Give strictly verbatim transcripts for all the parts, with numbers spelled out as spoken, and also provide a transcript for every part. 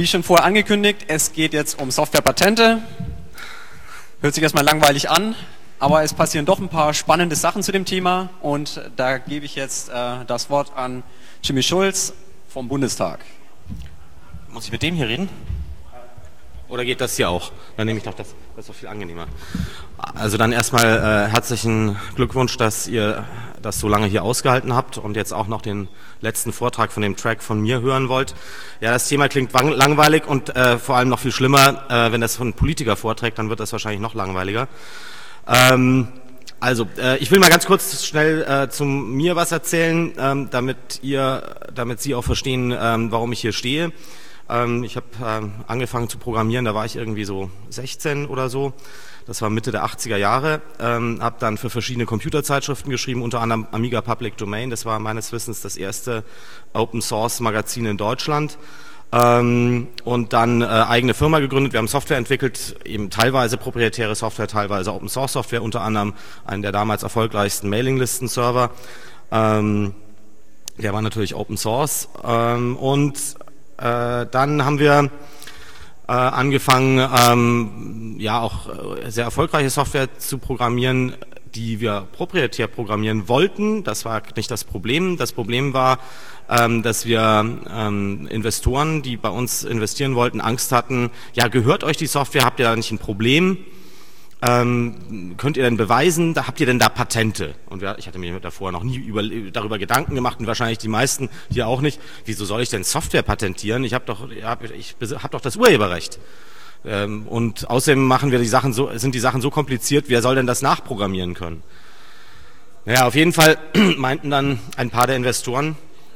Wie schon vorher angekündigt, es geht jetzt um Softwarepatente. Hört sich erstmal langweilig an, aber es passieren doch ein paar spannende Sachen zu dem Thema und da gebe ich jetzt äh, das Wort an Jimmy Schulz vom Bundestag. Muss ich mit dem hier reden? Oder geht das hier auch? Dann nehme ich doch das, das ist doch viel angenehmer. Also dann erstmal äh, herzlichen Glückwunsch, dass ihr das so lange hier ausgehalten habt und jetzt auch noch den letzten Vortrag von dem Track von mir hören wollt. Ja, das Thema klingt langweilig und äh, vor allem noch viel schlimmer, äh, wenn das von einem Politiker vorträgt, dann wird das wahrscheinlich noch langweiliger. Ähm, also, äh, ich will mal ganz kurz schnell äh, zu mir was erzählen, ähm, damit ihr, damit Sie auch verstehen, ähm, warum ich hier stehe. Ich habe ähm, angefangen zu programmieren, da war ich irgendwie so sechzehn oder so. Das war Mitte der achtziger Jahre. Ähm, habe dann für verschiedene Computerzeitschriften geschrieben, unter anderem Amiga Public Domain. Das war meines Wissens das erste Open-Source-Magazin in Deutschland. Ähm, und dann äh, eigene Firma gegründet. Wir haben Software entwickelt, eben teilweise proprietäre Software, teilweise Open-Source-Software, unter anderem einen der damals erfolgreichsten Mailinglisten-Server. Ähm, der war natürlich Open-Source. Ähm, und Äh, dann haben wir äh, angefangen, ähm, ja auch äh, sehr erfolgreiche Software zu programmieren, die wir proprietär programmieren wollten. Das war nicht das Problem. Das Problem war, ähm, dass wir ähm, Investoren, die bei uns investieren wollten, Angst hatten, ja, gehört euch die Software, habt ihr da nicht ein Problem? Ähm, könnt ihr denn beweisen, da habt ihr denn da Patente? Und wir, ich hatte mir davor noch nie über, darüber Gedanken gemacht und wahrscheinlich die meisten hier auch nicht. Wieso soll ich denn Software patentieren? Ich habe doch, hab, ich habe doch das Urheberrecht. Ähm, und außerdem machen wir die Sachen so, sind die Sachen so kompliziert. Wer soll denn das nachprogrammieren können? Naja, auf jeden Fall meinten dann ein paar der Investoren,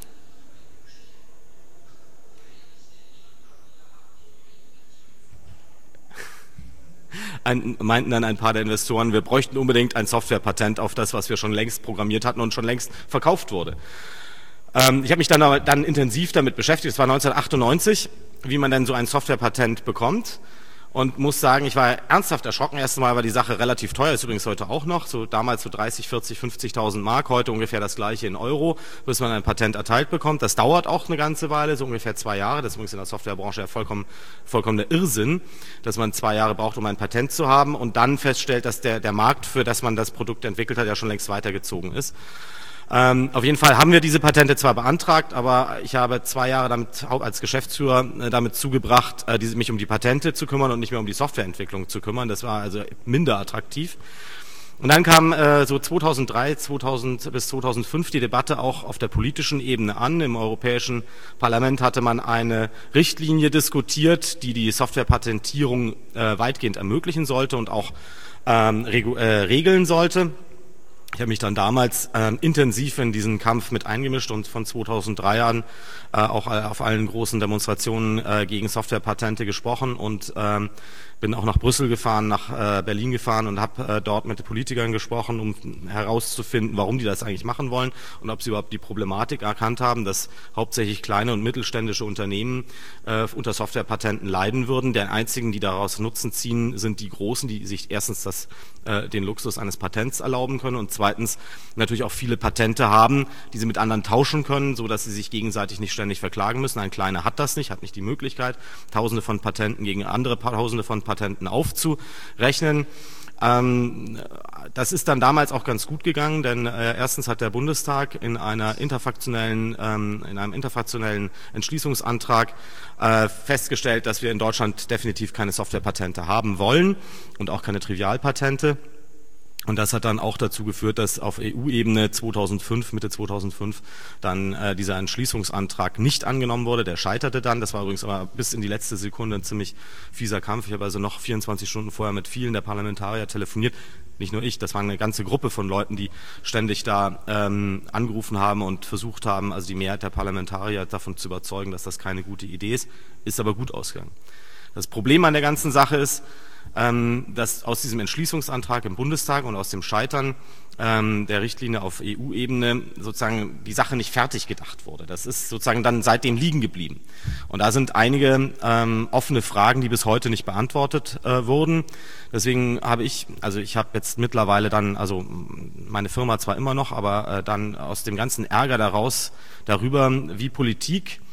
Ein, meinten dann ein paar der Investoren, wir bräuchten unbedingt ein Softwarepatent auf das, was wir schon längst programmiert hatten und schon längst verkauft wurde. Ähm, ich habe mich dann, dann intensiv damit beschäftigt, es war neunzehnhundertachtundneunzig, wie man denn so ein Softwarepatent bekommt. Und muss sagen, ich war ernsthaft erschrocken. Erstens mal war die Sache relativ teuer, ist übrigens heute auch noch, so damals so dreißig, vierzig, fünfzigtausend Mark, heute ungefähr das gleiche in Euro, bis man ein Patent erteilt bekommt. Das dauert auch eine ganze Weile, so ungefähr zwei Jahre. Das ist übrigens in der Softwarebranche ja vollkommen, vollkommen der Irrsinn, dass man zwei Jahre braucht, um ein Patent zu haben und dann feststellt, dass der, der Markt, für das man das Produkt entwickelt hat, ja schon längst weitergezogen ist. Ähm, auf jeden Fall haben wir diese Patente zwar beantragt, aber ich habe zwei Jahre damit als Geschäftsführer äh, damit zugebracht, äh, die, mich um die Patente zu kümmern und nicht mehr um die Softwareentwicklung zu kümmern. Das war also minder attraktiv. Und dann kam äh, so zweitausenddrei, zweitausend bis zweitausendfünf die Debatte auch auf der politischen Ebene an. Im Europäischen Parlament hatte man eine Richtlinie diskutiert, die die Softwarepatentierung äh, weitgehend ermöglichen sollte und auch ähm, regu- äh, regeln sollte. Ich habe mich dann damals äh, intensiv in diesen Kampf mit eingemischt und von zweitausenddrei an äh, auch äh, auf allen großen Demonstrationen äh, gegen Softwarepatente gesprochen und ähm, bin auch nach Brüssel gefahren, nach äh, Berlin gefahren und habe äh, dort mit den Politikern gesprochen, um herauszufinden, warum die das eigentlich machen wollen und ob sie überhaupt die Problematik erkannt haben, dass hauptsächlich kleine und mittelständische Unternehmen äh, unter Softwarepatenten leiden würden. Der einzigen, die daraus Nutzen ziehen, sind die Großen, die sich erstens das, äh, den Luxus eines Patents erlauben können und zweitens natürlich auch viele Patente haben, die sie mit anderen tauschen können, so dass sie sich gegenseitig nicht ständig verklagen müssen. Ein Kleiner hat das nicht, hat nicht die Möglichkeit, Tausende von Patenten gegen andere Tausende von Patenten aufzurechnen. Ähm, das ist dann damals auch ganz gut gegangen, denn äh, erstens hat der Bundestag in einer interfraktionellen, ähm, in einem interfraktionellen Entschließungsantrag äh, festgestellt, dass wir in Deutschland definitiv keine Softwarepatente haben wollen und auch keine Trivialpatente. Und das hat dann auch dazu geführt, dass auf E U-Ebene zweitausendfünf, Mitte zweitausendfünf, dann äh, dieser Entschließungsantrag nicht angenommen wurde. Der scheiterte dann. Das war übrigens aber bis in die letzte Sekunde ein ziemlich fieser Kampf. Ich habe also noch vierundzwanzig Stunden vorher mit vielen der Parlamentarier telefoniert. Nicht nur ich, das war eine ganze Gruppe von Leuten, die ständig da ähm, angerufen haben und versucht haben, also die Mehrheit der Parlamentarier davon zu überzeugen, dass das keine gute Idee ist. Ist aber gut ausgegangen. Das Problem an der ganzen Sache ist, ähm, dass aus diesem Entschließungsantrag im Bundestag und aus dem Scheitern ähm, der Richtlinie auf E U-Ebene sozusagen die Sache nicht fertig gedacht wurde. Das ist sozusagen dann seitdem liegen geblieben. Und da sind einige ähm, offene Fragen, die bis heute nicht beantwortet äh, wurden. Deswegen habe ich, also ich habe jetzt mittlerweile dann, also meine Firma zwar immer noch, aber äh, dann aus dem ganzen Ärger daraus darüber, wie Politik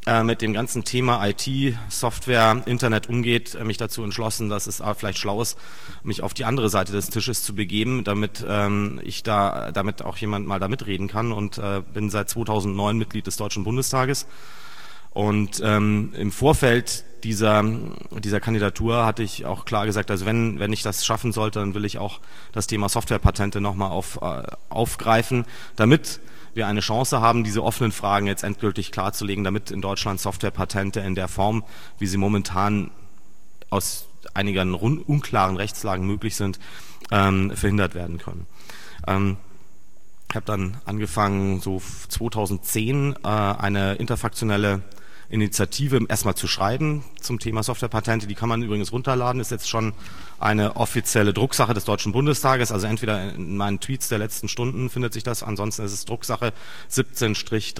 äh, mit dem ganzen Thema I T, Software, Internet umgeht, äh, mich dazu entschlossen, dass es äh, vielleicht schlau ist, mich auf die andere Seite des Tisches zu begeben, damit ähm, ich da, damit auch jemand mal da mitreden kann, und äh, bin seit zweitausendneun Mitglied des Deutschen Bundestages. Und ähm, im Vorfeld dieser dieser Kandidatur hatte ich auch klar gesagt, also wenn wenn ich das schaffen sollte, dann will ich auch das Thema Softwarepatente nochmal auf, äh, aufgreifen, damit wir eine Chance haben, diese offenen Fragen jetzt endgültig klarzulegen, damit in Deutschland Softwarepatente in der Form, wie sie momentan aus einigen unklaren Rechtslagen möglich sind, ähm, verhindert werden können. Ähm, ich habe dann angefangen, so zweitausendzehn äh, eine interfraktionelle Initiative erstmal zu schreiben zum Thema Softwarepatente. Die kann man übrigens runterladen, ist jetzt schon eine offizielle Drucksache des Deutschen Bundestages, also entweder in meinen Tweets der letzten Stunden findet sich das, ansonsten ist es Drucksache siebzehn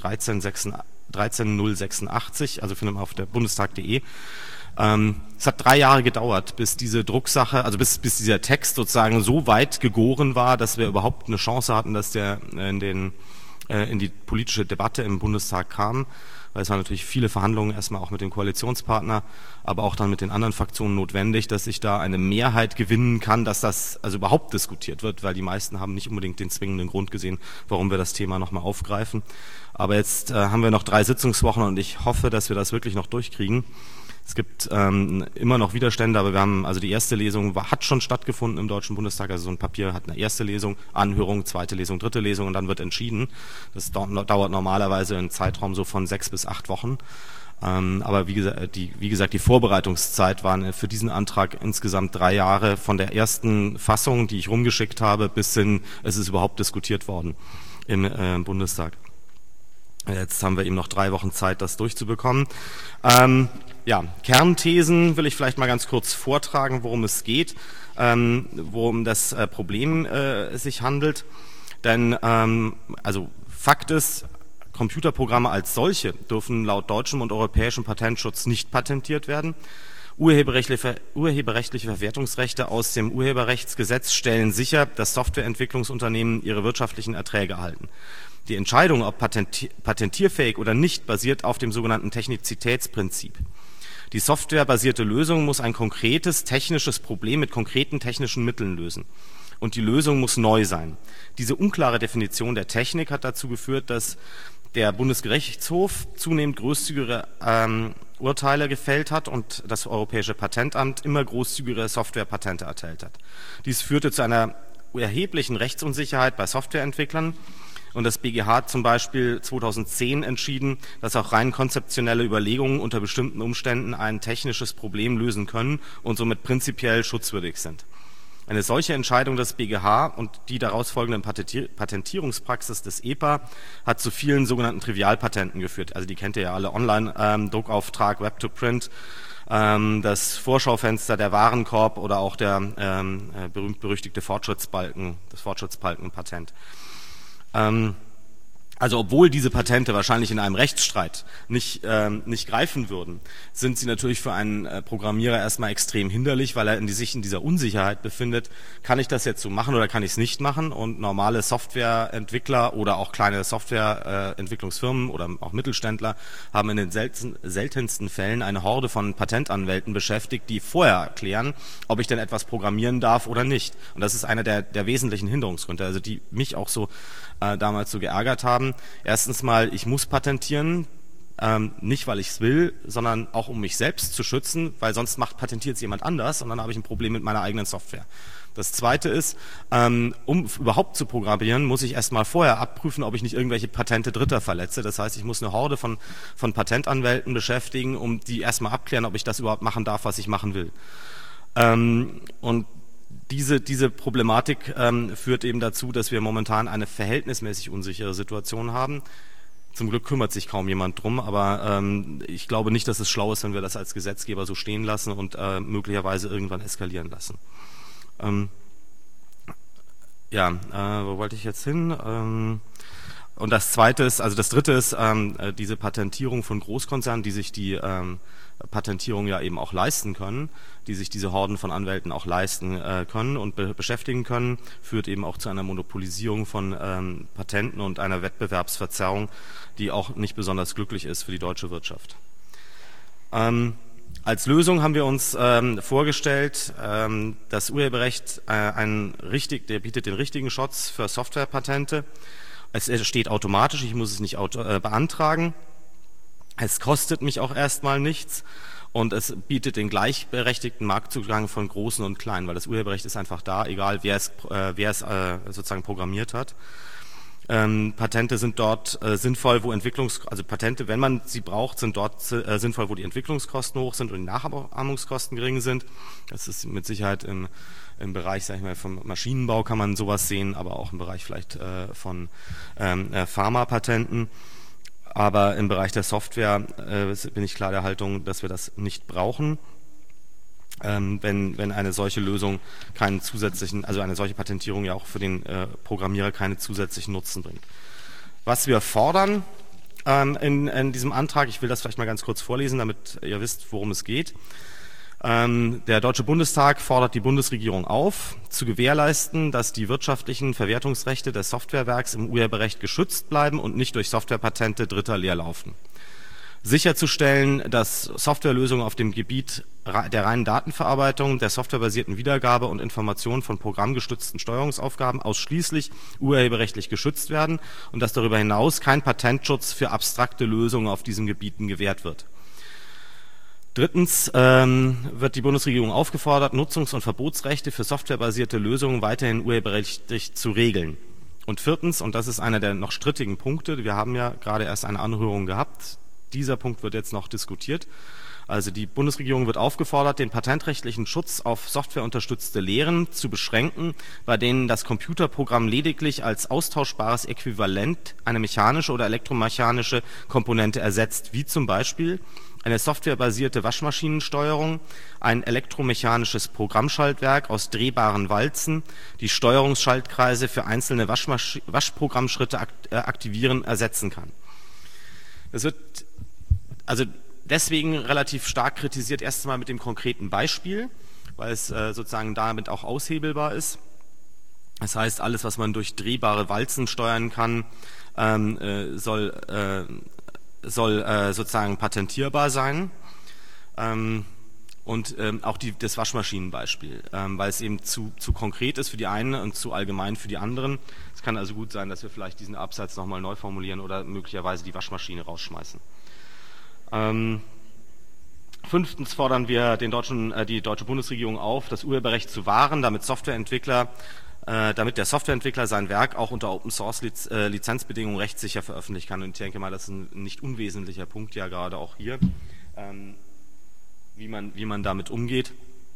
dreizehn null sechsundachtzig, also findet man auf der bundestag punkt de. Ähm, es hat drei Jahre gedauert, bis diese Drucksache, also bis, bis dieser Text sozusagen so weit gegoren war, dass wir überhaupt eine Chance hatten, dass der in, den, äh, in die politische Debatte im Bundestag kam. Weil es waren natürlich viele Verhandlungen, erstmal auch mit dem Koalitionspartner, aber auch dann mit den anderen Fraktionen notwendig, dass ich da eine Mehrheit gewinnen kann, dass das also überhaupt diskutiert wird, weil die meisten haben nicht unbedingt den zwingenden Grund gesehen, warum wir das Thema nochmal aufgreifen. Aber jetzt äh, haben wir noch drei Sitzungswochen und ich hoffe, dass wir das wirklich noch durchkriegen. Es gibt ähm, immer noch Widerstände, aber wir haben, also die erste Lesung war, hat schon stattgefunden im Deutschen Bundestag, also so ein Papier hat eine erste Lesung, Anhörung, zweite Lesung, dritte Lesung und dann wird entschieden. Das dauert normalerweise einen Zeitraum so von sechs bis acht Wochen. Ähm, aber wie gesagt, die, wie gesagt, die Vorbereitungszeit waren für diesen Antrag insgesamt drei Jahre, von der ersten Fassung, die ich rumgeschickt habe, bis hin, es ist überhaupt diskutiert worden im äh, Bundestag. Jetzt haben wir eben noch drei Wochen Zeit, das durchzubekommen. Ähm, ja, Kernthesen will ich vielleicht mal ganz kurz vortragen, worum es geht, ähm, worum das äh, Problem äh, sich handelt. Denn, ähm, also Fakt ist, Computerprogramme als solche dürfen laut deutschem und europäischem Patentschutz nicht patentiert werden. Urheberrechtliche, urheberrechtliche Verwertungsrechte aus dem Urheberrechtsgesetz stellen sicher, dass Softwareentwicklungsunternehmen ihre wirtschaftlichen Erträge erhalten. Die Entscheidung, ob patentierfähig oder nicht, basiert auf dem sogenannten Technizitätsprinzip. Die softwarebasierte Lösung muss ein konkretes technisches Problem mit konkreten technischen Mitteln lösen. Und die Lösung muss neu sein. Diese unklare Definition der Technik hat dazu geführt, dass der Bundesgerichtshof zunehmend großzügigere ähm, Urteile gefällt hat und das Europäische Patentamt immer großzügigere Softwarepatente erteilt hat. Dies führte zu einer erheblichen Rechtsunsicherheit bei Softwareentwicklern. Und das B G H hat zum Beispiel zweitausendzehn entschieden, dass auch rein konzeptionelle Überlegungen unter bestimmten Umständen ein technisches Problem lösen können und somit prinzipiell schutzwürdig sind. Eine solche Entscheidung des B G H und die daraus folgenden Patentierungspraxis des E P A hat zu vielen sogenannten Trivialpatenten geführt. Also die kennt ihr ja alle, Online-Druckauftrag, Web-to-Print, ähm, das Vorschaufenster, der Warenkorb oder auch der ähm, berühmt-berüchtigte Fortschrittsbalken, das Fortschrittsbalkenpatent. Ähm, also obwohl diese Patente wahrscheinlich in einem Rechtsstreit nicht, ähm, nicht greifen würden, sind sie natürlich für einen äh, Programmierer erstmal extrem hinderlich, weil er in die, sich in dieser Unsicherheit befindet, kann ich das jetzt so machen oder kann ich es nicht machen? Und normale Softwareentwickler oder auch kleine Softwareentwicklungsfirmen äh, oder auch Mittelständler haben in den selten, seltensten Fällen eine Horde von Patentanwälten beschäftigt, die vorher erklären, ob ich denn etwas programmieren darf oder nicht. Und das ist einer der, der wesentlichen Hinderungsgründe, also die mich auch so äh, damals so geärgert haben. Erstens mal, ich muss patentieren, ähm, nicht weil ich es will, sondern auch um mich selbst zu schützen, weil sonst macht patentiert es jemand anders und dann habe ich ein Problem mit meiner eigenen Software. Das Zweite ist, ähm, um überhaupt zu programmieren, muss ich erstmal vorher abprüfen, ob ich nicht irgendwelche Patente Dritter verletze. Das heißt, ich muss eine Horde von, von Patentanwälten beschäftigen, um die erstmal abklären, ob ich das überhaupt machen darf, was ich machen will. Ähm, und Diese, diese Problematik ähm, führt eben dazu, dass wir momentan eine verhältnismäßig unsichere Situation haben. Zum Glück kümmert sich kaum jemand drum, aber ähm, ich glaube nicht, dass es schlau ist, wenn wir das als Gesetzgeber so stehen lassen und äh, möglicherweise irgendwann eskalieren lassen. Ähm, ja, äh, wo wollte ich jetzt hin? Ähm, Und das zweite ist, also das dritte ist ähm, diese Patentierung von Großkonzernen, die sich die ähm, Patentierung ja eben auch leisten können, die sich diese Horden von Anwälten auch leisten äh, können und be beschäftigen können, führt eben auch zu einer Monopolisierung von ähm, Patenten und einer Wettbewerbsverzerrung, die auch nicht besonders glücklich ist für die deutsche Wirtschaft. Ähm, als Lösung haben wir uns ähm, vorgestellt, ähm, das Urheberrecht äh, einen richtig, der bietet den richtigen Schutz für Softwarepatente. Es steht automatisch, ich muss es nicht auto, äh, beantragen. Es kostet mich auch erstmal nichts und es bietet den gleichberechtigten Marktzugang von Großen und Kleinen, weil das Urheberrecht ist einfach da, egal wer es, äh, wer es äh, sozusagen programmiert hat. Ähm, Patente sind dort äh, sinnvoll, wo Entwicklungs, also Patente, wenn man sie braucht, sind dort äh, sinnvoll, wo die Entwicklungskosten hoch sind und die Nachahmungskosten gering sind. Das ist mit Sicherheit im, im Bereich, sag ich mal, vom Maschinenbau kann man sowas sehen, aber auch im Bereich vielleicht äh, von ähm, äh, Pharmapatenten. Aber im Bereich der Software äh, bin ich klar der Haltung, dass wir das nicht brauchen, ähm, wenn, wenn eine solche Lösung keinen zusätzlichen, also eine solche Patentierung ja auch für den äh, Programmierer keine zusätzlichen Nutzen bringt. Was wir fordern ähm, in, in diesem Antrag, ich will das vielleicht mal ganz kurz vorlesen, damit ihr wisst, worum es geht. Ähm, der Deutsche Bundestag fordert die Bundesregierung auf, zu gewährleisten, dass die wirtschaftlichen Verwertungsrechte des Softwarewerks im Urheberrecht geschützt bleiben und nicht durch Softwarepatente Dritter leer laufen. Sicherzustellen, dass Softwarelösungen auf dem Gebiet der reinen Datenverarbeitung, der softwarebasierten Wiedergabe und Information von programmgestützten Steuerungsaufgaben ausschließlich urheberrechtlich geschützt werden und dass darüber hinaus kein Patentschutz für abstrakte Lösungen auf diesen Gebieten gewährt wird. Drittens ähm, wird die Bundesregierung aufgefordert, Nutzungs- und Verbotsrechte für softwarebasierte Lösungen weiterhin urheberrechtlich zu regeln. Und viertens, und das ist einer der noch strittigen Punkte, wir haben ja gerade erst eine Anhörung gehabt, dieser Punkt wird jetzt noch diskutiert. Also die Bundesregierung wird aufgefordert, den patentrechtlichen Schutz auf softwareunterstützte Lehren zu beschränken, bei denen das Computerprogramm lediglich als austauschbares Äquivalent eine mechanische oder elektromechanische Komponente ersetzt, wie zum Beispiel eine softwarebasierte Waschmaschinensteuerung, ein elektromechanisches Programmschaltwerk aus drehbaren Walzen, die Steuerungsschaltkreise für einzelne Waschmasch- Waschprogrammschritte akt- äh, aktivieren, ersetzen kann. Das wird also deswegen relativ stark kritisiert, erst einmal mit dem konkreten Beispiel, weil es äh, sozusagen damit auch aushebelbar ist. Das heißt, alles, was man durch drehbare Walzen steuern kann, ähm, äh, soll äh, soll äh, sozusagen patentierbar sein. Ähm, und ähm, auch die, das Waschmaschinenbeispiel, ähm, weil es eben zu, zu konkret ist für die einen und zu allgemein für die anderen. Es kann also gut sein, dass wir vielleicht diesen Absatz nochmal neu formulieren oder möglicherweise die Waschmaschine rausschmeißen. Ähm, fünftens fordern wir den deutschen, äh, die deutsche Bundesregierung auf, das Urheberrecht zu wahren, damit Softwareentwickler Äh, damit der Softwareentwickler sein Werk auch unter Open-Source-Lizenzbedingungen rechtssicher veröffentlichen kann. Und ich denke mal, das ist ein nicht unwesentlicher Punkt, ja gerade auch hier, ähm, wie man, wie man damit umgeht.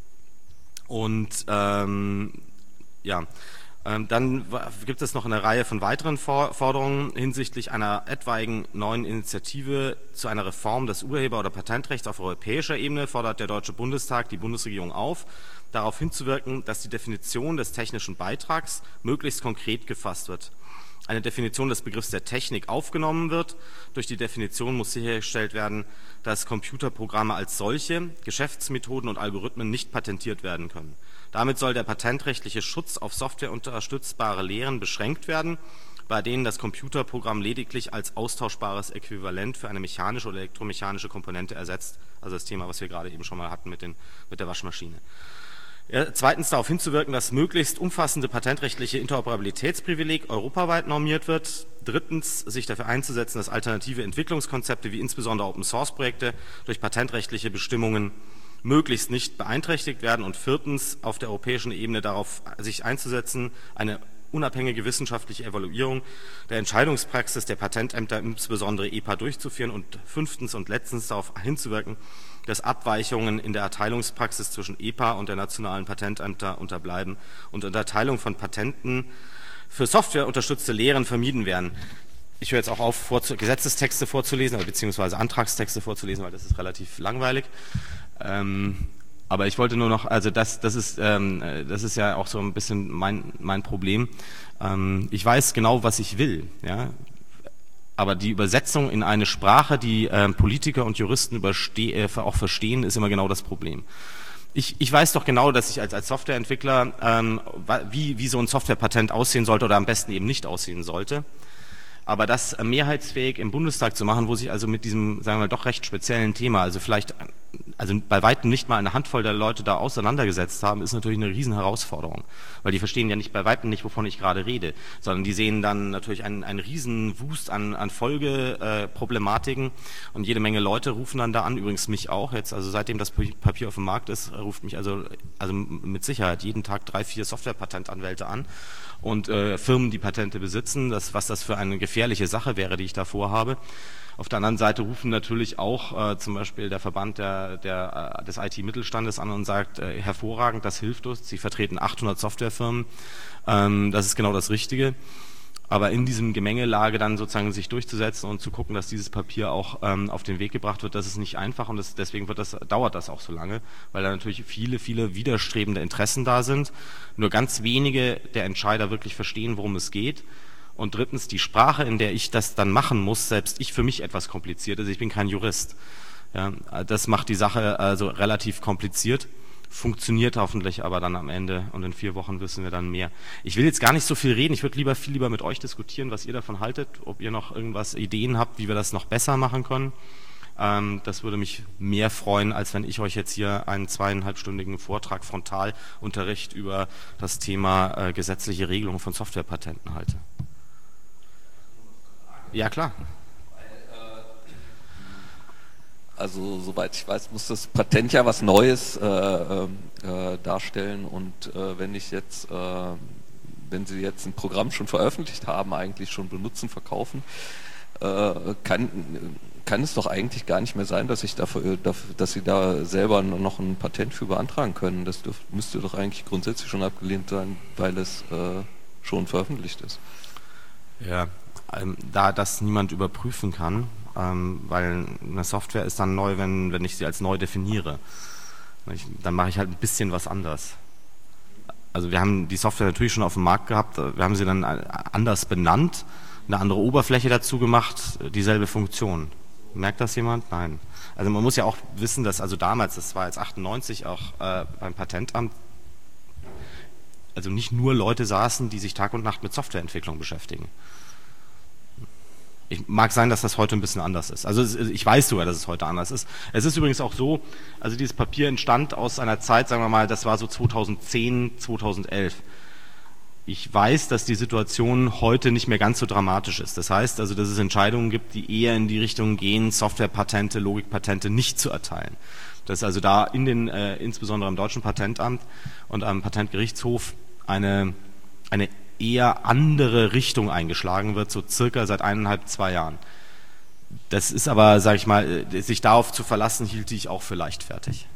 Und ähm, ja, ähm, dann gibt es noch eine Reihe von weiteren Forderungen hinsichtlich einer etwaigen neuen Initiative zu einer Reform des Urheber- oder Patentrechts auf europäischer Ebene, fordert der Deutsche Bundestag die Bundesregierung auf, darauf hinzuwirken, dass die Definition des technischen Beitrags möglichst konkret gefasst wird. Eine Definition des Begriffs der Technik aufgenommen wird. Durch die Definition muss sichergestellt werden, dass Computerprogramme als solche, Geschäftsmethoden und Algorithmen nicht patentiert werden können. Damit soll der patentrechtliche Schutz auf softwareunterstützbare Lehren beschränkt werden, bei denen das Computerprogramm lediglich als austauschbares Äquivalent für eine mechanische oder elektromechanische Komponente ersetzt. Also das Thema, was wir gerade eben schon mal hatten mit, den, mit der Waschmaschine. Ja, zweitens darauf hinzuwirken, dass möglichst umfassende patentrechtliche Interoperabilitätsprivileg europaweit normiert wird. Drittens sich dafür einzusetzen, dass alternative Entwicklungskonzepte wie insbesondere Open-Source-Projekte durch patentrechtliche Bestimmungen möglichst nicht beeinträchtigt werden. Und viertens auf der europäischen Ebene darauf sich einzusetzen, eine unabhängige wissenschaftliche Evaluierung der Entscheidungspraxis der Patentämter, insbesondere E P A, durchzuführen. Und fünftens und letztens darauf hinzuwirken, dass Abweichungen in der Erteilungspraxis zwischen E P A und der nationalen Patentämter unterbleiben und Unterteilung von Patenten für softwareunterstützte Lehren vermieden werden. Ich höre jetzt auch auf, vorzu- Gesetzestexte vorzulesen, beziehungsweise Antragstexte vorzulesen, weil das ist relativ langweilig. Ähm, aber ich wollte nur noch, also das, das ist, ähm, das ist ja auch so ein bisschen mein, mein Problem. Ähm, ich weiß genau, was ich will. Ja? Aber die Übersetzung in eine Sprache, die äh, Politiker und Juristen überste- äh, auch verstehen, ist immer genau das Problem. Ich, ich weiß doch genau, dass ich als, als Softwareentwickler, ähm, wie, wie so ein Softwarepatent aussehen sollte oder am besten eben nicht aussehen sollte. Aber das äh, mehrheitsfähig im Bundestag zu machen, wo sich also mit diesem, sagen wir mal, doch recht speziellen Thema, also vielleicht, also bei weitem nicht mal eine Handvoll der Leute da auseinandergesetzt haben, ist natürlich eine riesen Herausforderung. Weil die verstehen ja nicht bei weitem nicht, wovon ich gerade rede, sondern die sehen dann natürlich einen, einen riesen Wust an, an Folgeproblematiken äh, und jede Menge Leute rufen dann da an, übrigens mich auch jetzt, also seitdem das Papier auf dem Markt ist, ruft mich also, also mit Sicherheit jeden Tag drei, vier Softwarepatentanwälte an und äh, Firmen, die Patente besitzen, das, was das für eine gefährliche Sache wäre, die ich da vorhabe. Auf der anderen Seite rufen natürlich auch äh, zum Beispiel der Verband der, der, äh, des I T-Mittelstandes an und sagt, äh, hervorragend, das hilft uns. Sie vertreten achthundert Softwarefirmen, ähm, das ist genau das Richtige. Aber in diesem Gemengelage dann sozusagen sich durchzusetzen und zu gucken, dass dieses Papier auch ähm, auf den Weg gebracht wird, das ist nicht einfach und das, deswegen wird das, dauert das auch so lange, weil da natürlich viele, viele widerstrebende Interessen da sind. Nur ganz wenige der Entscheider wirklich verstehen, worum es geht. Und drittens, die Sprache, in der ich das dann machen muss, selbst ich für mich etwas kompliziert ist. Ich bin kein Jurist. Ja, das macht die Sache also relativ kompliziert, funktioniert hoffentlich aber dann am Ende und in vier Wochen wissen wir dann mehr. Ich will jetzt gar nicht so viel reden, ich würde lieber viel lieber mit euch diskutieren, was ihr davon haltet, ob ihr noch irgendwas Ideen habt, wie wir das noch besser machen können. Ähm, das würde mich mehr freuen, als wenn ich euch jetzt hier einen zweieinhalbstündigen Vortrag Frontalunterricht über das Thema äh, gesetzliche Regelung von Softwarepatenten halte. Ja, klar. Also soweit ich weiß, muss das Patent ja was Neues äh, äh, darstellen und äh, wenn ich jetzt, äh, wenn Sie jetzt ein Programm schon veröffentlicht haben, eigentlich schon benutzen, verkaufen, äh, kann, kann es doch eigentlich gar nicht mehr sein, dass ich dafür, dass Sie da selber noch ein Patent für beantragen können. Das dürf, müsste doch eigentlich grundsätzlich schon abgelehnt sein, weil es äh, schon veröffentlicht ist. Ja. Da das niemand überprüfen kann, ähm, weil eine Software ist dann neu, wenn, wenn ich sie als neu definiere. Ich, dann mache ich halt ein bisschen was anders. Also wir haben die Software natürlich schon auf dem Markt gehabt, wir haben sie dann anders benannt, eine andere Oberfläche dazu gemacht, dieselbe Funktion. Merkt das jemand? Nein. Also man muss ja auch wissen, dass also damals, das war jetzt achtundneunzig auch äh, beim Patentamt, also nicht nur Leute saßen, die sich Tag und Nacht mit Softwareentwicklung beschäftigen. Ich mag sein, dass das heute ein bisschen anders ist. Also ich weiß sogar, dass es heute anders ist. Es ist übrigens auch so, also dieses Papier entstand aus einer Zeit, sagen wir mal, das war so zweitausendzehn, zweitausendelf. Ich weiß, dass die Situation heute nicht mehr ganz so dramatisch ist. Das heißt also, dass es Entscheidungen gibt, die eher in die Richtung gehen, Softwarepatente, Logikpatente nicht zu erteilen. Dass also da in den, äh, insbesondere im Deutschen Patentamt und am Patentgerichtshof eine, eine eher andere Richtung eingeschlagen wird, so circa seit eineinhalb, zwei Jahren. Das ist aber, sage ich mal, sich darauf zu verlassen, hielt ich auch für leichtfertig.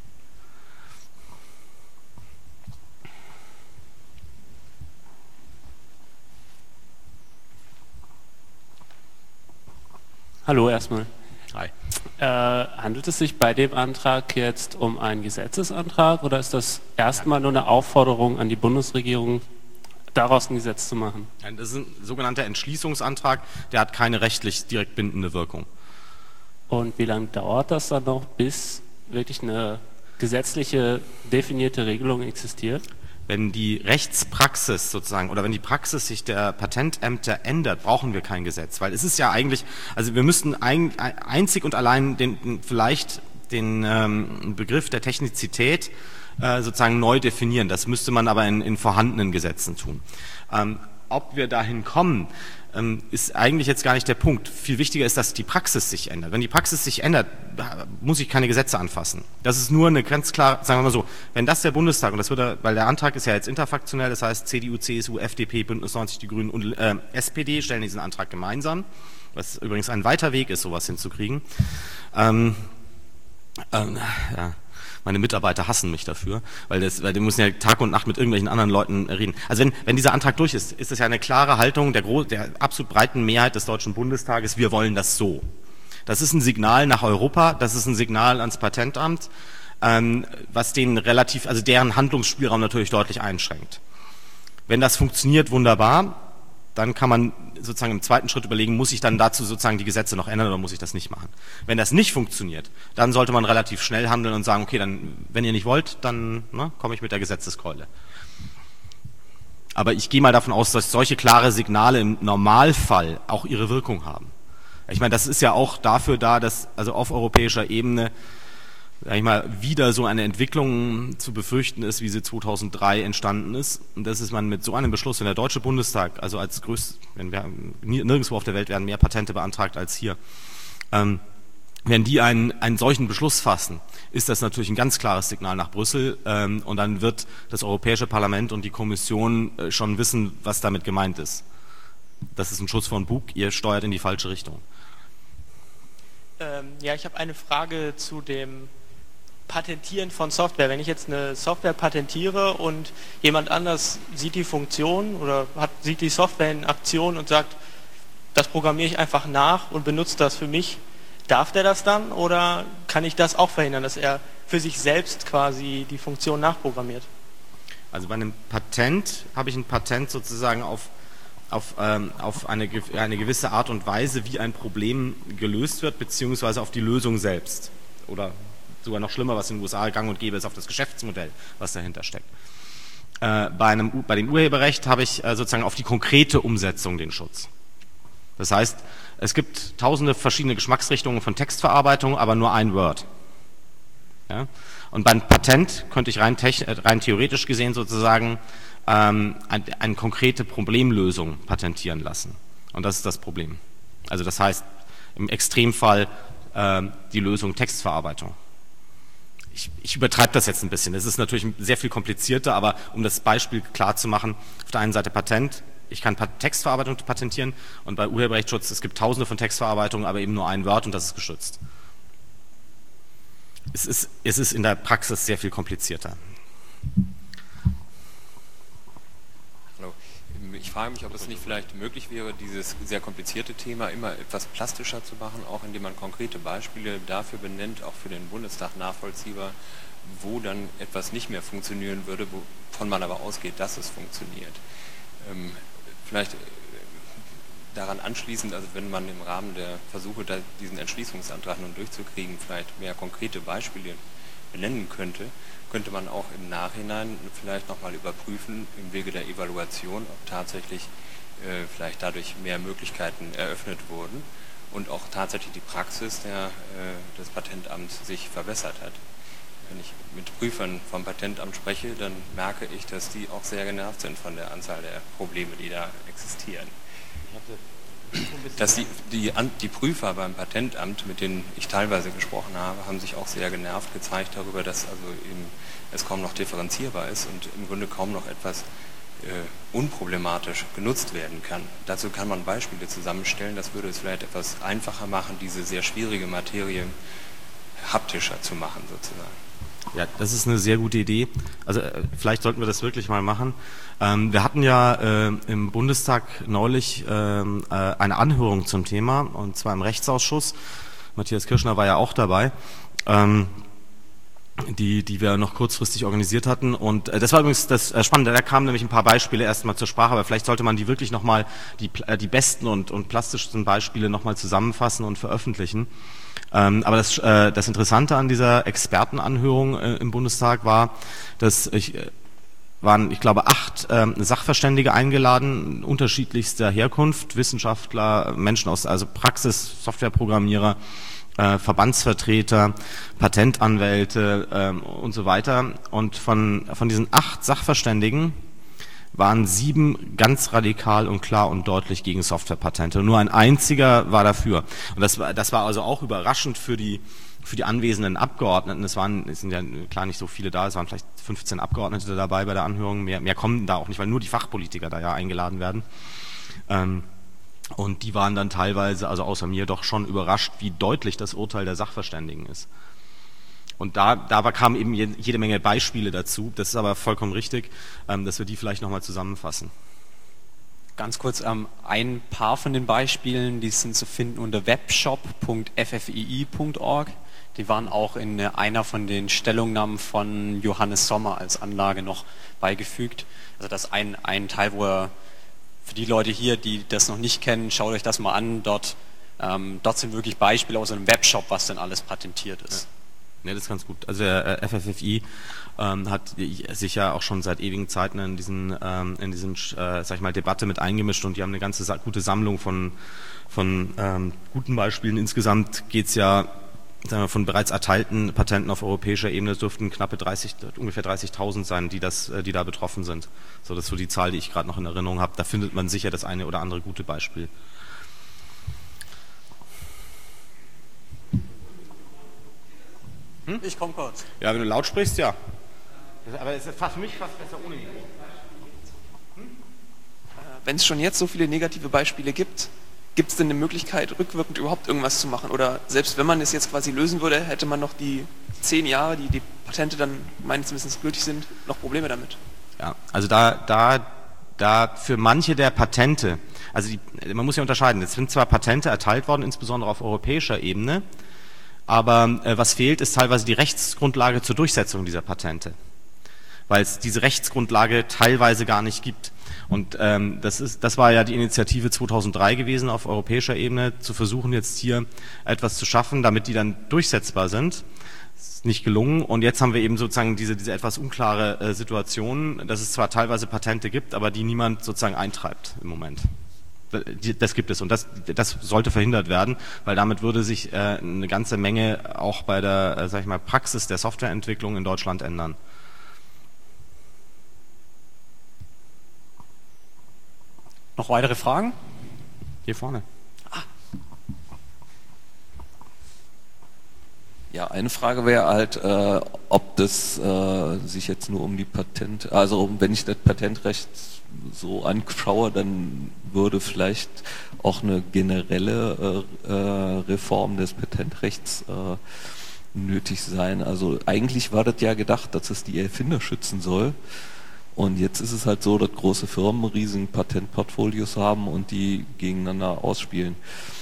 Hallo erstmal. Hi. Äh, handelt es sich bei dem Antrag jetzt um einen Gesetzesantrag oder ist das erstmal nur eine Aufforderung an die Bundesregierung, daraus ein Gesetz zu machen? Das ist ein sogenannter Entschließungsantrag, der hat keine rechtlich direkt bindende Wirkung. Und wie lange dauert das dann noch, bis wirklich eine gesetzliche, definierte Regelung existiert? Wenn die Rechtspraxis sozusagen oder wenn die Praxis sich der Patentämter ändert, brauchen wir kein Gesetz, weil es ist ja eigentlich, also wir müssten ein, einzig und allein den, den vielleicht den ähm, Begriff der Technizität äh, sozusagen neu definieren. Das müsste man aber in, in vorhandenen Gesetzen tun. Ähm, ob wir dahin kommen, ähm, ist eigentlich jetzt gar nicht der Punkt. Viel wichtiger ist, dass die Praxis sich ändert. Wenn die Praxis sich ändert, muss ich keine Gesetze anfassen. Das ist nur eine ganz klar, sagen wir mal so, wenn das der Bundestag, und das wird, weil der Antrag ist ja jetzt interfraktionell, das heißt C D U, C S U, F D P, Bündnis neunzig, die Grünen und äh, S P D stellen diesen Antrag gemeinsam, was übrigens ein weiter Weg ist, sowas hinzukriegen. Ähm, ähm, ja. Meine Mitarbeiter hassen mich dafür, weil, das, weil die müssen ja Tag und Nacht mit irgendwelchen anderen Leuten reden. Also wenn, wenn dieser Antrag durch ist, ist das ja eine klare Haltung der, der absolut breiten Mehrheit des Deutschen Bundestages, wir wollen das so. Das ist ein Signal nach Europa, das ist ein Signal ans Patentamt, ähm, was denen relativ, also deren Handlungsspielraum natürlich deutlich einschränkt. Wenn das funktioniert, wunderbar. dann kann man sozusagen im zweiten Schritt überlegen, muss ich dann dazu sozusagen die Gesetze noch ändern oder muss ich das nicht machen? Wenn das nicht funktioniert, dann sollte man relativ schnell handeln und sagen, okay, dann, wenn ihr nicht wollt, dann ne, komme ich mit der Gesetzeskeule. Aber ich gehe mal davon aus, dass solche klare Signale im Normalfall auch ihre Wirkung haben. Ich meine, das ist ja auch dafür da, dass also auf europäischer Ebene sag ich mal, wieder so eine Entwicklung zu befürchten ist, wie sie zweitausenddrei entstanden ist. Und das ist man mit so einem Beschluss, wenn der Deutsche Bundestag, also als größt, wenn wir, nirgendwo auf der Welt werden mehr Patente beantragt als hier, ähm, wenn die einen, einen solchen Beschluss fassen, ist das natürlich ein ganz klares Signal nach Brüssel, ähm, und dann wird das Europäische Parlament und die Kommission äh, schon wissen, was damit gemeint ist. Das ist ein Schuss von Bug, ihr steuert in die falsche Richtung. Ähm, ja, ich habe eine Frage zu dem Patentieren von Software. Wenn ich jetzt eine Software patentiere und jemand anders sieht die Funktion oder hat, sieht die Software in Aktion und sagt, das programmiere ich einfach nach und benutze das für mich, darf der das dann oder kann ich das auch verhindern, dass er für sich selbst quasi die Funktion nachprogrammiert? Also bei einem Patent habe ich ein Patent sozusagen auf, auf, ähm, auf eine, eine gewisse Art und Weise, wie ein Problem gelöst wird, beziehungsweise auf die Lösung selbst. Oder sogar noch schlimmer, was in den U S A gang und gäbe ist, auf das Geschäftsmodell, was dahinter steckt. Äh, bei, einem, bei dem Urheberrecht habe ich äh, sozusagen auf die konkrete Umsetzung den Schutz. Das heißt, es gibt tausende verschiedene Geschmacksrichtungen von Textverarbeitung, aber nur ein Word. Ja? Und beim Patent könnte ich rein, rein theoretisch gesehen sozusagen ähm, eine, eine konkrete Problemlösung patentieren lassen. Und das ist das Problem. Also das heißt, im Extremfall äh, die Lösung Textverarbeitung. Ich, ich übertreibe das jetzt ein bisschen. Das ist natürlich sehr viel komplizierter, aber um das Beispiel klar zu machen, auf der einen Seite Patent, ich kann Textverarbeitung patentieren und bei Urheberrechtsschutz, es gibt tausende von Textverarbeitungen, aber eben nur ein Wort und das ist geschützt. Es ist, es ist in der Praxis sehr viel komplizierter. Hallo. Ich frage mich, ob es nicht vielleicht möglich wäre, dieses sehr komplizierte Thema immer etwas plastischer zu machen, auch indem man konkrete Beispiele dafür benennt, auch für den Bundestag nachvollziehbar, wo dann etwas nicht mehr funktionieren würde, wovon man aber ausgeht, dass es funktioniert. Ähm, vielleicht daran anschließend, also wenn man im Rahmen der Versuche, da diesen Entschließungsantrag nun durchzukriegen, vielleicht mehr konkrete Beispiele benennen könnte, könnte man auch im Nachhinein vielleicht nochmal überprüfen, im Wege der Evaluation, ob tatsächlich äh, vielleicht dadurch mehr Möglichkeiten eröffnet wurden und auch tatsächlich die Praxis der, äh, des Patentamts sich verbessert hat. Wenn ich mit Prüfern vom Patentamt spreche, dann merke ich, dass die auch sehr genervt sind von der Anzahl der Probleme, die da existieren. Dass die, die, die Prüfer beim Patentamt, mit denen ich teilweise gesprochen habe, haben sich auch sehr genervt gezeigt darüber, dass also eben es kaum noch differenzierbar ist und im Grunde kaum noch etwas äh, unproblematisch genutzt werden kann. Dazu kann man Beispiele zusammenstellen, das würde es vielleicht etwas einfacher machen, diese sehr schwierige Materie haptischer zu machen sozusagen. Ja, das ist eine sehr gute Idee. Also äh, vielleicht sollten wir das wirklich mal machen. Ähm, wir hatten ja äh, im Bundestag neulich ähm, äh, eine Anhörung zum Thema, und zwar im Rechtsausschuss. Matthias Kirschner war ja auch dabei, ähm, die, die wir noch kurzfristig organisiert hatten. Und äh, das war übrigens das äh, Spannende. Da kamen nämlich ein paar Beispiele erstmal zur Sprache, aber vielleicht sollte man die wirklich nochmal, die, äh, die besten und, und plastischsten Beispiele nochmal zusammenfassen und veröffentlichen. Ähm, aber das, äh, das Interessante an dieser Expertenanhörung äh, im Bundestag war, dass ich, äh, waren, ich glaube, acht äh, Sachverständige eingeladen, unterschiedlichster Herkunft, Wissenschaftler, Menschen aus, also Praxis, Softwareprogrammierer, äh, Verbandsvertreter, Patentanwälte äh, und so weiter. Und von, von diesen acht Sachverständigen waren sieben ganz radikal und klar und deutlich gegen Softwarepatente. Nur ein einziger war dafür. Und das war, das war also auch überraschend für die, für die anwesenden Abgeordneten. Es waren, es sind ja klar nicht so viele da, es waren vielleicht fünfzehn Abgeordnete dabei bei der Anhörung. Mehr, mehr kommen da auch nicht, weil nur die Fachpolitiker da ja eingeladen werden. Ähm, und die waren dann teilweise, also außer mir, doch schon überrascht, wie deutlich das Urteil der Sachverständigen ist. Und da, da kamen eben jede Menge Beispiele dazu. Das ist aber vollkommen richtig, ähm, dass wir die vielleicht nochmal zusammenfassen. Ganz kurz, ähm, ein paar von den Beispielen, die sind zu finden unter webshop punkt f f i i punkt org. Die waren auch in einer von den Stellungnahmen von Johannes Sommer als Anlage noch beigefügt. Also das ist ein, ein Teil, wo er für die Leute hier, die das noch nicht kennen, schaut euch das mal an. Dort, ähm, dort sind wirklich Beispiele aus einem Webshop, was denn alles patentiert ist. Ja, das ist ganz gut. Also der äh, F F F I ähm, hat sich ja auch schon seit ewigen Zeiten in diesen, ähm, in diesen, äh, sag ich mal, Debatte mit eingemischt und die haben eine ganze sa- gute Sammlung von, von ähm, guten Beispielen. Insgesamt geht's ja sagen wir, von bereits erteilten Patenten auf europäischer Ebene dürften knappe dreißig, ungefähr dreißigtausend sein, die das, die da betroffen sind. So, das ist so die Zahl, die ich gerade noch in Erinnerung habe. Da findet man sicher das eine oder andere gute Beispiel. Hm? Ich komme kurz. Ja, wenn du laut sprichst, ja. Aber es ist für mich fast besser ohne Mikro. Hm? Wenn es schon jetzt so viele negative Beispiele gibt, gibt es denn eine Möglichkeit, rückwirkend überhaupt irgendwas zu machen? Oder selbst wenn man es jetzt quasi lösen würde, hätte man noch die zehn Jahre, die die Patente dann meines Wissens gültig sind, noch Probleme damit? Ja, also da, da, da für manche der Patente, also die, man muss ja unterscheiden, es sind zwar Patente erteilt worden, insbesondere auf europäischer Ebene, aber äh, was fehlt, ist teilweise die Rechtsgrundlage zur Durchsetzung dieser Patente, weil es diese Rechtsgrundlage teilweise gar nicht gibt. Und ähm, das ist, das war ja die Initiative zweitausenddrei gewesen auf europäischer Ebene, zu versuchen jetzt hier etwas zu schaffen, damit die dann durchsetzbar sind. Das ist nicht gelungen. Und jetzt haben wir eben sozusagen diese, diese etwas unklare äh, Situation, dass es zwar teilweise Patente gibt, aber die niemand sozusagen eintreibt im Moment. Das gibt es und das, das sollte verhindert werden, weil damit würde sich äh, eine ganze Menge auch bei der, äh, sag ich mal, Praxis der Softwareentwicklung in Deutschland ändern. Noch weitere Fragen? Hier vorne. Ah. Ja, eine Frage wäre halt, äh, ob das äh, sich jetzt nur um die Patent, also wenn ich das Patentrecht so anschaue, dann würde vielleicht auch eine generelle äh, äh, Reform des Patentrechts äh, nötig sein. Also eigentlich war das ja gedacht, dass es die Erfinder schützen soll. Und jetzt ist es halt so, dass große Firmen riesen Patentportfolios haben und die gegeneinander ausspielen.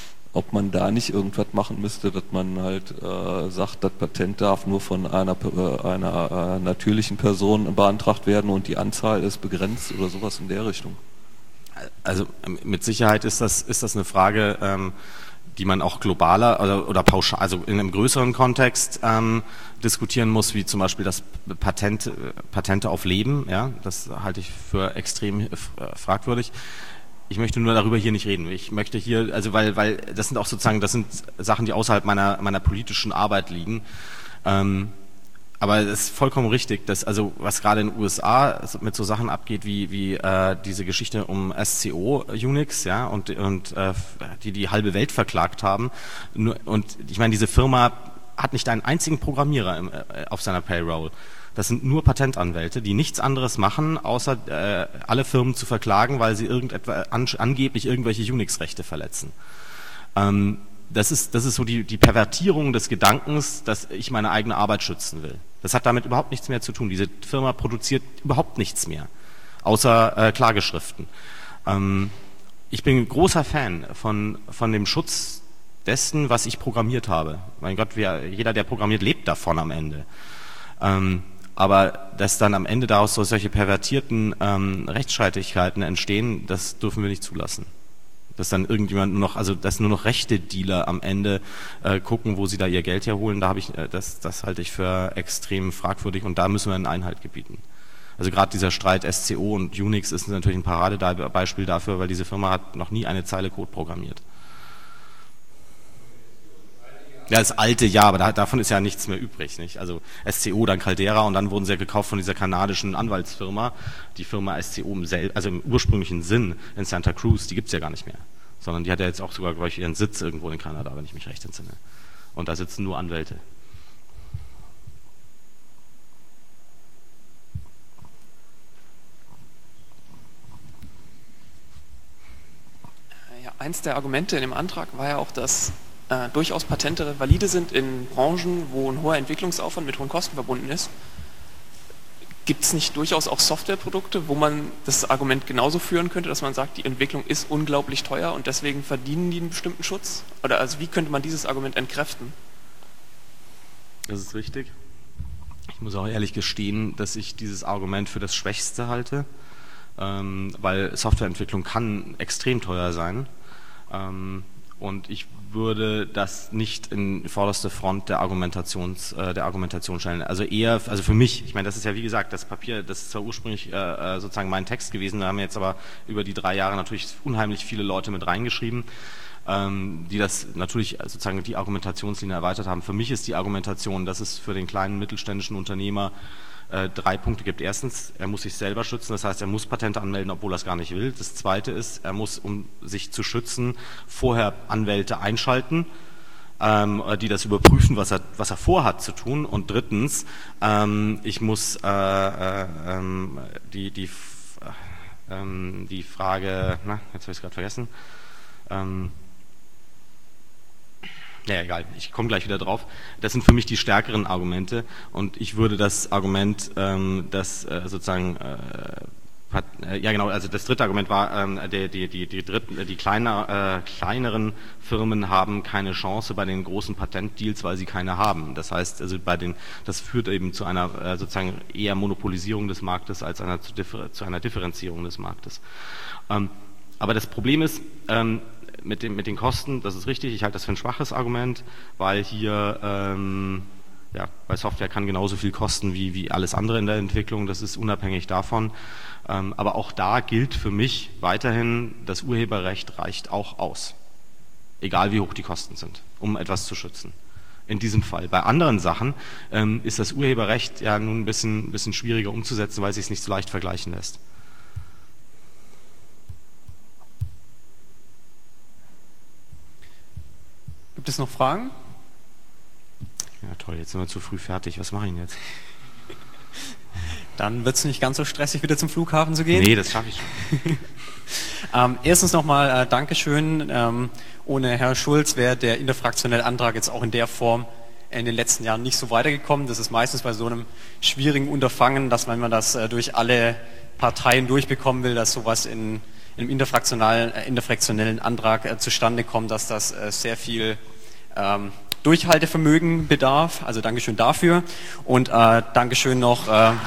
Ob man da nicht irgendwas machen müsste, dass man halt äh, sagt, das Patent darf nur von einer, äh, einer äh, natürlichen Person beantragt werden und die Anzahl ist begrenzt oder sowas in der Richtung. Also mit Sicherheit ist das, ist das eine Frage, ähm, die man auch globaler oder, oder pauschal, also in einem größeren Kontext ähm, diskutieren muss, wie zum Beispiel das Patent, Patente auf Leben. Ja, das halte ich für extrem äh, fragwürdig. Ich möchte nur darüber hier nicht reden. Ich möchte hier, also weil, weil das sind auch sozusagen, das sind Sachen, die außerhalb meiner meiner politischen Arbeit liegen. Ähm, aber es ist vollkommen richtig, dass also was gerade in den U S A mit so Sachen abgeht wie wie äh, diese Geschichte um S C O Unix, ja, und und äh, die die halbe Welt verklagt haben. Und ich meine, diese Firma hat nicht einen einzigen Programmierer im, äh, auf seiner Payroll. Das sind nur Patentanwälte, die nichts anderes machen, außer äh, alle Firmen zu verklagen, weil sie irgendetwa an, angeblich irgendwelche Unix-Rechte verletzen. Ähm, das ist, das ist so die, die Pervertierung des Gedankens, dass ich meine eigene Arbeit schützen will. Das hat damit überhaupt nichts mehr zu tun. Diese Firma produziert überhaupt nichts mehr, außer äh, Klageschriften. Ähm, ich bin ein großer Fan von, von dem Schutz dessen, was ich programmiert habe. Mein Gott, wer, jeder, der programmiert, lebt davon am Ende. Ähm, Aber dass dann am Ende daraus so solche pervertierten ähm, Rechtsstreitigkeiten entstehen, das dürfen wir nicht zulassen. Dass dann irgendjemand nur noch, also dass nur noch rechte Dealer am Ende äh, gucken, wo sie da ihr Geld herholen, da habe ich, äh, das, das halte ich für extrem fragwürdig und da müssen wir einen Einhalt gebieten. Also gerade dieser Streit S C O und Unix ist natürlich ein Paradebeispiel dafür, weil diese Firma hat noch nie eine Zeile Code programmiert. Ja, das alte ja, aber da, davon ist ja nichts mehr übrig, nicht? Also S C O, dann Caldera und dann wurden sie ja gekauft von dieser kanadischen Anwaltsfirma. Die Firma S C O im sel- also im ursprünglichen Sinn in Santa Cruz, die gibt's ja gar nicht mehr. Sondern die hat ja jetzt auch sogar, glaube ich, ihren Sitz irgendwo in Kanada, wenn ich mich recht entsinne. Und da sitzen nur Anwälte. Ja, eins der Argumente in dem Antrag war ja auch, dass Äh, durchaus Patente valide sind in Branchen, wo ein hoher Entwicklungsaufwand mit hohen Kosten verbunden ist. Gibt es nicht durchaus auch Softwareprodukte, wo man das Argument genauso führen könnte, dass man sagt, die Entwicklung ist unglaublich teuer und deswegen verdienen die einen bestimmten Schutz? Oder also wie könnte man dieses Argument entkräften? Das ist richtig. Ich muss auch ehrlich gestehen, dass ich dieses Argument für das Schwächste halte, ähm, weil Softwareentwicklung kann extrem teuer sein. Ähm, und ich würde das nicht in vorderste Front der Argumentations, äh, der Argumentation stellen. Also eher, also für mich, ich meine, das ist ja wie gesagt, das Papier, das ist zwar ursprünglich äh, sozusagen mein Text gewesen, da haben jetzt aber über die drei Jahre natürlich unheimlich viele Leute mit reingeschrieben, ähm, die das natürlich sozusagen die Argumentationslinie erweitert haben. Für mich ist die Argumentation, dass es für den kleinen mittelständischen Unternehmer äh, drei Punkte gibt. Erstens, er muss sich selber schützen, das heißt, er muss Patente anmelden, obwohl er es gar nicht will. Das Zweite ist, er muss, um sich zu schützen, vorher Anwälte einschalten, ähm, die das überprüfen, was er, was er vorhat zu tun. Und drittens, ähm, ich muss äh, äh, ähm, die, die, äh, die Frage, na, jetzt habe ich es gerade vergessen, ähm, ja, egal, ich komme gleich wieder drauf. Das sind für mich die stärkeren Argumente und ich würde das Argument, ähm, das äh, sozusagen, äh, hat, äh, ja genau, also das dritte Argument war, ähm, die, die, die, die, dritten, die kleiner, äh, kleineren Firmen haben keine Chance bei den großen Patentdeals, weil sie keine haben. Das heißt, also bei den, das führt eben zu einer äh, sozusagen eher Monopolisierung des Marktes als einer zu, differ, zu einer Differenzierung des Marktes. Ähm, aber das Problem ist, ähm, Mit, dem, mit den Kosten, das ist richtig, ich halte das für ein schwaches Argument, weil hier, ähm, ja, bei Software kann genauso viel kosten wie, wie alles andere in der Entwicklung, das ist unabhängig davon. Ähm, aber auch da gilt für mich weiterhin, das Urheberrecht reicht auch aus. Egal wie hoch die Kosten sind, um etwas zu schützen. In diesem Fall. Bei anderen Sachen ähm, ist das Urheberrecht ja nun ein bisschen, ein bisschen schwieriger umzusetzen, weil es sich nicht so leicht vergleichen lässt. Gibt es noch Fragen? Ja toll, jetzt sind wir zu früh fertig. Was mache ich denn jetzt? Dann wird es nicht ganz so stressig, wieder zum Flughafen zu gehen. Nee, das schaffe ich schon. ähm, erstens nochmal äh, Dankeschön. Ähm, ohne Herr Schulz wäre der interfraktionelle Antrag jetzt auch in der Form in den letzten Jahren nicht so weitergekommen. Das ist meistens bei so einem schwierigen Unterfangen, dass wenn man das äh, durch alle Parteien durchbekommen will, dass sowas in in einem interfraktionalen, äh, interfraktionellen Antrag äh, zustande kommt, dass das äh, sehr viel ähm, Durchhaltevermögen bedarf. Also Dankeschön dafür. Und äh, Dankeschön noch. Äh, danke.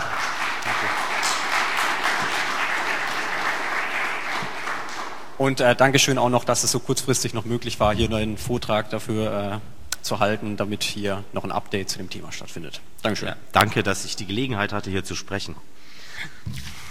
Und äh, Dankeschön auch noch, dass es so kurzfristig noch möglich war, hier noch einen Vortrag dafür äh, zu halten, damit hier noch ein Update zu dem Thema stattfindet. Dankeschön. Ja, danke, dass ich die Gelegenheit hatte, hier zu sprechen.